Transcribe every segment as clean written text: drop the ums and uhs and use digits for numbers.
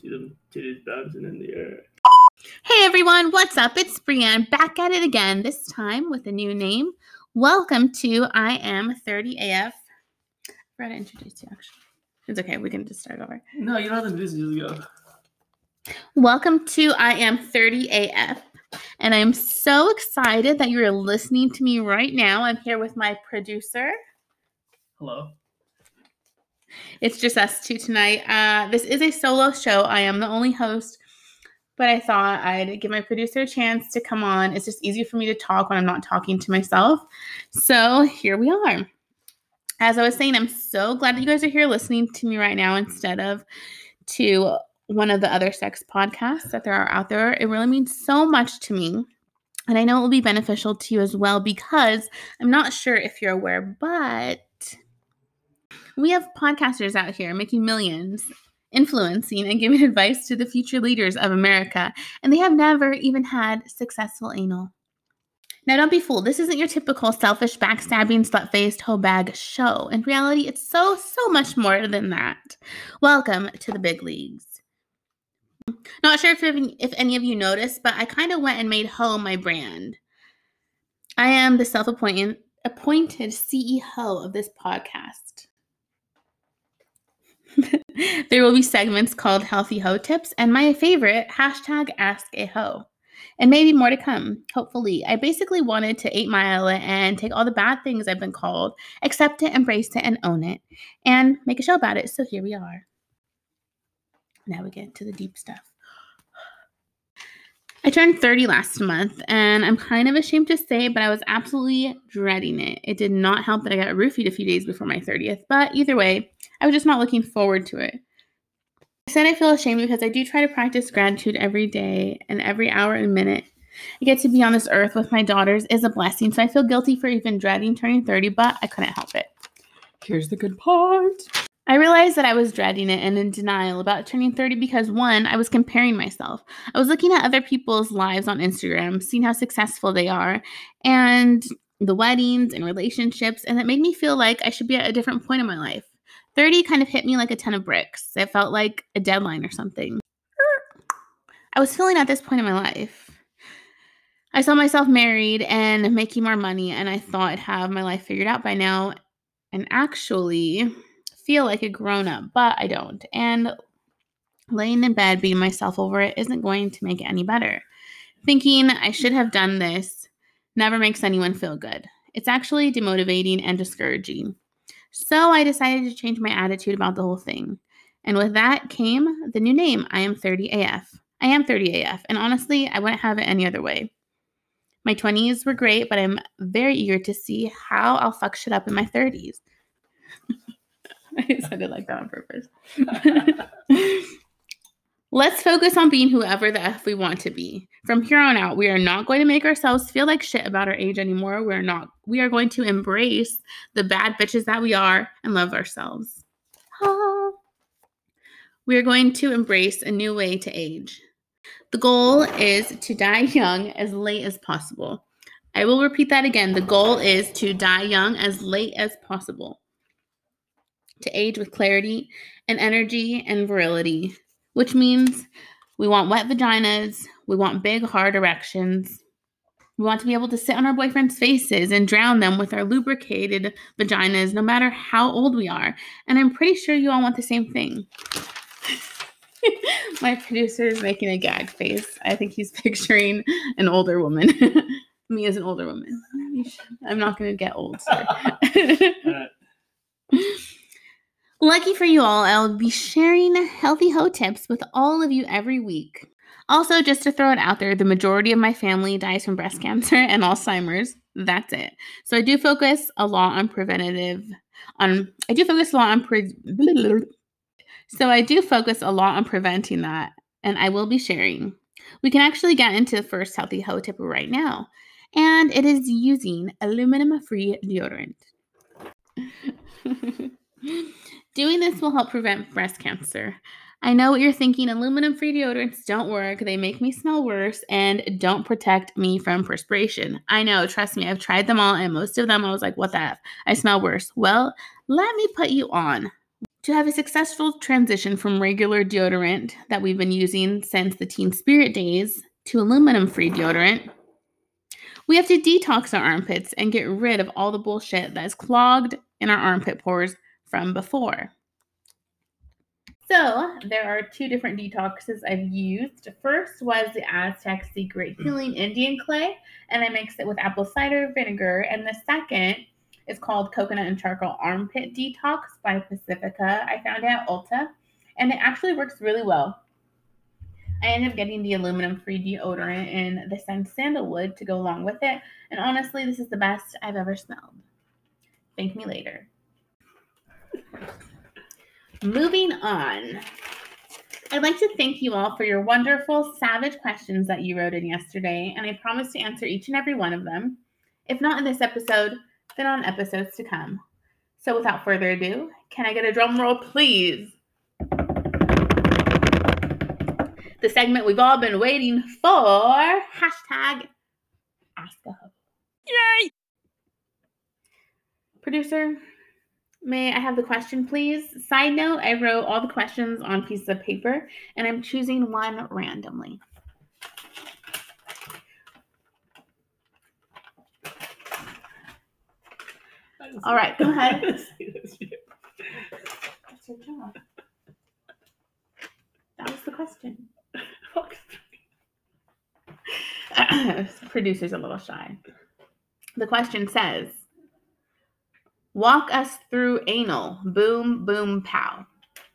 See them titties bouncing in the air. Hey everyone, what's up? It's Brianne back at it again, this time with a new name. Welcome to I Am 30AF. I forgot to introduce you actually. It's okay, we can just start over. No, you don't have to do this, just go. Welcome to I Am 30AF. And I'm so excited that you're listening to me right now. I'm here with my producer. Hello. It's just us two tonight. This is a solo show. I am the only host. But I thought I'd give my producer a chance to come on. It's just easier for me to talk when I'm not talking to myself. So here we are. As I was saying, I'm so glad that you guys are here listening to me right now instead of to one of the other sex podcasts that there are out there. It really means so much to me. And I know it will be beneficial to you as well because I'm not sure if you're aware, but we have podcasters out here making millions, influencing and giving advice to the future leaders of America, and they have never even had successful anal. Now, don't be fooled. This isn't your typical selfish, backstabbing, slut-faced, hoe bag show. In reality, it's so much more than that. Welcome to the big leagues. Not sure if any of you noticed, but I kind of went and made hoe my brand. I am the self-appointed CEO of this podcast. There will be segments called Healthy Hoe Tips and my favorite, #AskAHoe. And maybe more to come, hopefully. I basically wanted to 8 Mile it and take all the bad things I've been called, accept it, embrace it, and own it, and make a show about it. So here we are. Now we get into the deep stuff. I turned 30 last month, and I'm kind of ashamed to say, but I was absolutely dreading it. It did not help that I got roofied a few days before my 30th, but either way, I was just not looking forward to it. I said I feel ashamed because I do try to practice gratitude every day and every hour and minute. I get to be on this earth with my daughters is a blessing, so I feel guilty for even dreading turning 30, but I couldn't help it. Here's the good part. I realized that I was dreading it and in denial about turning 30 because, one, I was comparing myself. I was looking at other people's lives on Instagram, seeing how successful they are, and the weddings and relationships, and it made me feel like I should be at a different point in my life. 30 kind of hit me like a ton of bricks. It felt like a deadline or something. I was feeling at this point in my life. I saw myself married and making more money, and I thought I'd have my life figured out by now and actually feel like a grown-up, but I don't. And laying in bed beating myself over it isn't going to make it any better. Thinking I should have done this never makes anyone feel good. It's actually demotivating and discouraging. So I decided to change my attitude about the whole thing. And with that came the new name, I Am 30AF. I am 30AF, and honestly, I wouldn't have it any other way. My 20s were great, but I'm very eager to see how I'll fuck shit up in my 30s. I said it like that on purpose. Let's focus on being whoever the F we want to be. From here on out, we are not going to make ourselves feel like shit about our age anymore. We are going to embrace the bad bitches that we are and love ourselves. We are going to embrace a new way to age. The goal is to die young as late as possible. I will repeat that again. The goal is to die young as late as possible. To age with clarity and energy and virility, which means we want wet vaginas, we want big, hard erections, we want to be able to sit on our boyfriends' faces and drown them with our lubricated vaginas no matter how old we are. And I'm pretty sure you all want the same thing. My producer is making a gag face. I think he's picturing an older woman. Me as an older woman. I'm not going to get old, sir. Lucky for you all, I'll be sharing healthy hoe tips with all of you every week. Also, just to throw it out there, the majority of my family dies from breast cancer and Alzheimer's. That's it. So I do focus a lot on preventing that, and I will be sharing. We can actually get into the first healthy hoe tip right now, and it is using aluminum-free deodorant. Doing this will help prevent breast cancer. I know what you're thinking. Aluminum-free deodorants don't work. They make me smell worse and don't protect me from perspiration. I know. Trust me. I've tried them all, and most of them I was like, what the F? I smell worse. Well, let me put you on. To have a successful transition from regular deodorant that we've been using since the Teen Spirit days to aluminum-free deodorant, we have to detox our armpits and get rid of all the bullshit that is clogged in our armpit pores from before. So there are 2 different detoxes I've used. First was the Aztec Secret Healing Indian Clay, and I mixed it with apple cider vinegar. And the second is called Coconut and Charcoal Armpit Detox by Pacifica. I found it at Ulta, and it actually works really well. I ended up getting the aluminum-free deodorant in the scent sandalwood to go along with it. And honestly, this is the best I've ever smelled. Thank me later. Moving on. I'd like to thank you all for your wonderful, savage questions that you wrote in yesterday, and I promise to answer each and every one of them. If not in this episode, then on episodes to come. So without further ado, can I get a drum roll, please? The segment we've all been waiting for, hashtag Ask a Hoe. Yay! Producer, may I have the question, please? Side note, I wrote all the questions on pieces of paper, and I'm choosing one randomly. All right, go ahead. That's your job. That was the question. Producer's a little shy. The question says, walk us through anal. Boom, boom, pow.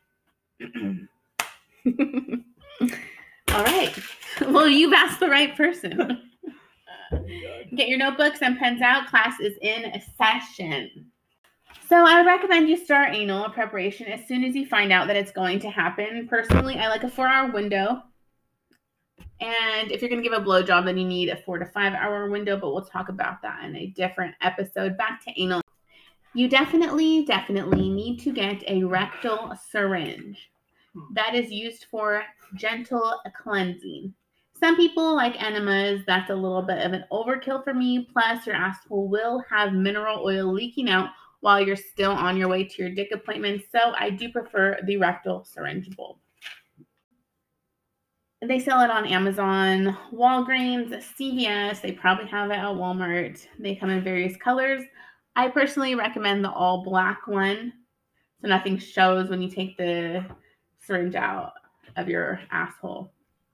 All right. Well, you've asked the right person. Get your notebooks and pens out. Class is in session. So I would recommend you start anal preparation as soon as you find out that it's going to happen. Personally, I like a 4-hour window. And if you're going to give a blowjob, then you need a 4 to 5 hour window, but we'll talk about that in a different episode. Back to anal. You definitely need to get a rectal syringe that is used for gentle cleansing. Some people like enemas. That's a little bit of an overkill for me. Plus, your asshole will have mineral oil leaking out while you're still on your way to your dick appointment. So I do prefer the rectal syringe bulb. They sell it on Amazon, Walgreens, CVS. They probably have it at Walmart. They come in various colors. I personally recommend the all black one, so nothing shows when you take the syringe out of your asshole.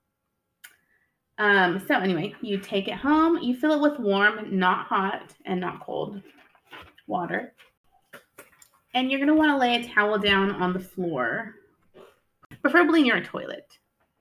So anyway, you take it home. You fill it with warm, not hot and not cold water. And you're going to want to lay a towel down on the floor, preferably near a toilet.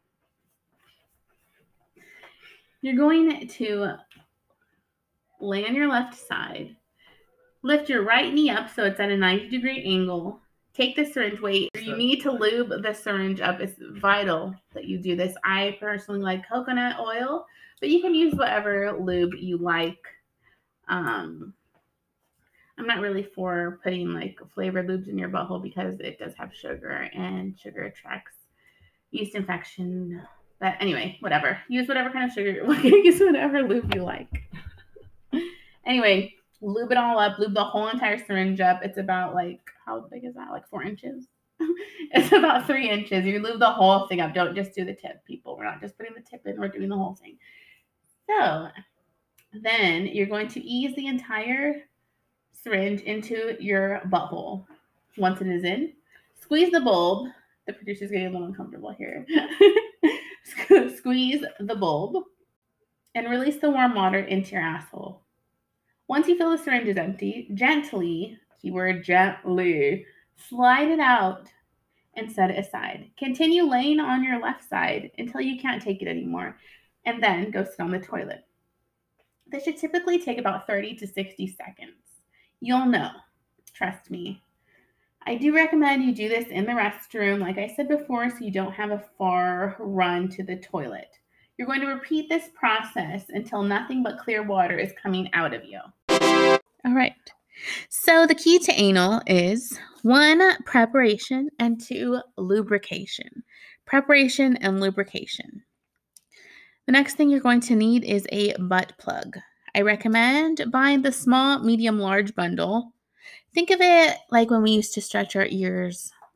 You're going to lay on your left side. Lift your right knee up so it's at a 90-degree angle. Take the syringe weight. You need to lube the syringe up. It's vital that you do this. I personally like coconut oil, but you can use whatever lube you like. I'm not really for putting like flavored lubes in your butthole because it does have sugar, and sugar attracts yeast infection. But anyway, whatever. Use whatever kind of sugar. Use whatever lube you like. Anyway, lube it all up. Lube the whole entire syringe up. It's about like, how big is that? Like 4 inches? It's about 3 inches. You lube the whole thing up. Don't just do the tip, people. We're not just putting the tip in. We're doing the whole thing. So then you're going to ease the entire syringe into your butthole. Once it is in, squeeze the bulb. The producer's getting a little uncomfortable here. Squeeze the bulb and release the warm water into your asshole. Once you feel the syringe is empty, gently, keyword gently, slide it out and set it aside. Continue laying on your left side until you can't take it anymore, and then go sit on the toilet. This should typically take about 30 to 60 seconds. You'll know. Trust me. I do recommend you do this in the restroom, like I said before, so you don't have a far run to the toilet. You're going to repeat this process until nothing but clear water is coming out of you. All right. So the key to anal is 1, preparation, and 2, lubrication. Preparation and lubrication. The next thing you're going to need is a butt plug. I recommend buying the small, medium, large bundle. Think of it like when we used to stretch our ears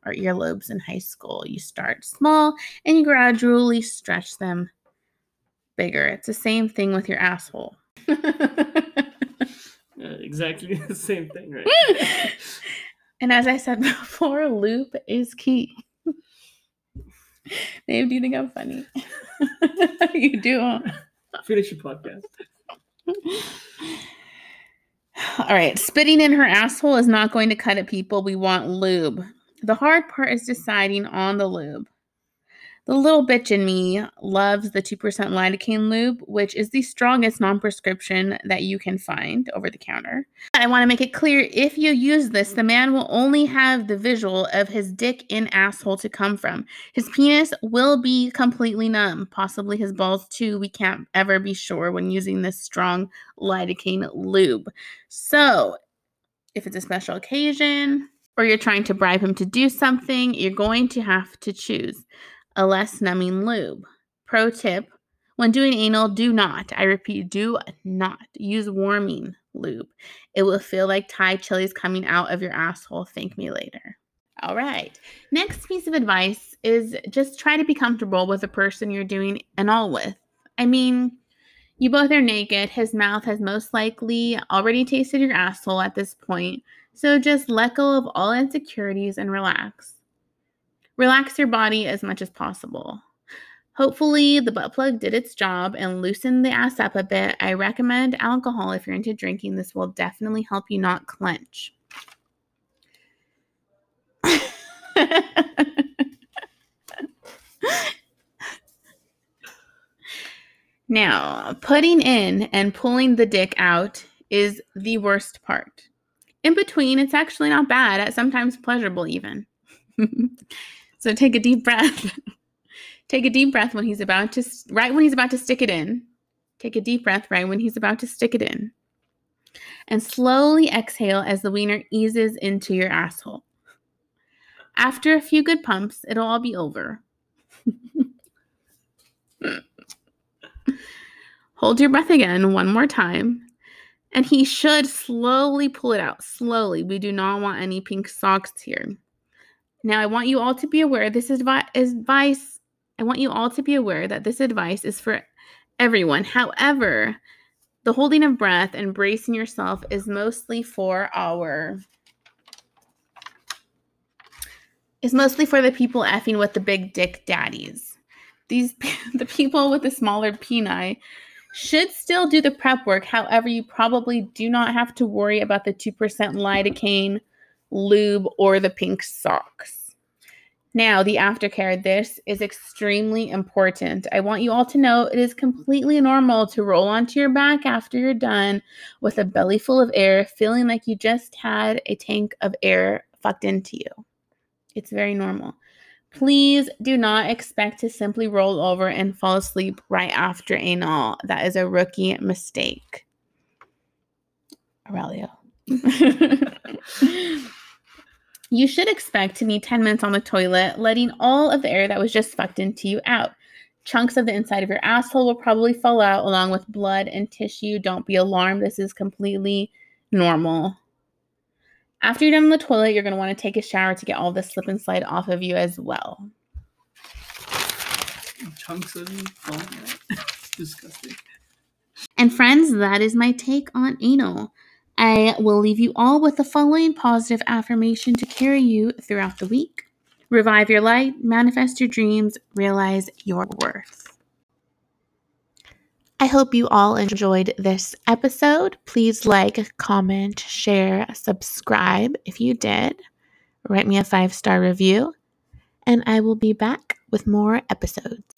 our earlobes in high school. You start small and you gradually stretch them bigger. It's the same thing with your asshole. Exactly the same thing, right? And as I said before, lube is key. Babe, do you think I'm funny? You do, huh? Finish your podcast. All right. Spitting in her asshole is not going to cut it, people. We want lube. The hard part is deciding on the lube. The little bitch in me loves the 2% lidocaine lube, which is the strongest non-prescription that you can find over the counter. I want to make it clear, if you use this, the man will only have the visual of his dick in asshole to come from. His penis will be completely numb, possibly his balls too. We can't ever be sure when using this strong lidocaine lube. So, if it's a special occasion or you're trying to bribe him to do something, you're going to have to choose a less numbing lube. Pro tip, when doing anal, do not, I repeat, do not use warming lube. It will feel like Thai chilies coming out of your asshole. Thank me later. All right. Next piece of advice is just try to be comfortable with the person you're doing anal with. I mean, you both are naked. His mouth has most likely already tasted your asshole at this point. So just let go of all insecurities and relax. Relax your body as much as possible. Hopefully, the butt plug did its job and loosened the ass up a bit. I recommend alcohol if you're into drinking. This will definitely help you not clench. Now, putting in and pulling the dick out is the worst part. In between, it's actually not bad, sometimes pleasurable even. So take a deep breath. Take a deep breath right when he's about to stick it in. Take a deep breath right when he's about to stick it in. And slowly exhale as the wiener eases into your asshole. After a few good pumps, it'll all be over. Hold your breath again one more time. And he should slowly pull it out. Slowly. We do not want any pink socks here. Now, I want you all to be aware this advice. I want you all to be aware that this advice is for everyone. However, the holding of breath and bracing yourself is mostly for the people effing with the big dick daddies. The people with the smaller peni should still do the prep work. However, you probably do not have to worry about the 2% lidocaine lube or the pink socks. Now, the aftercare. This is extremely important. I want you all to know it is completely normal to roll onto your back after you're done with a belly full of air, feeling like you just had a tank of air fucked into you. It's very normal. Please do not expect to simply roll over and fall asleep right after anal. That is a rookie mistake. Aurelio. You should expect to need 10 minutes on the toilet, letting all of the air that was just fucked into you out. Chunks of the inside of your asshole will probably fall out along with blood and tissue. Don't be alarmed. This is completely normal. After you're done in the toilet, you're going to want to take a shower to get all the slip and slide off of you as well. Chunks of you falling out. It's disgusting. And friends, that is my take on anal. I will leave you all with the following positive affirmation to carry you throughout the week. Revive your light, manifest your dreams, realize your worth. I hope you all enjoyed this episode. Please like, comment, share, subscribe if you did. Write me a 5-star review, and I will be back with more episodes.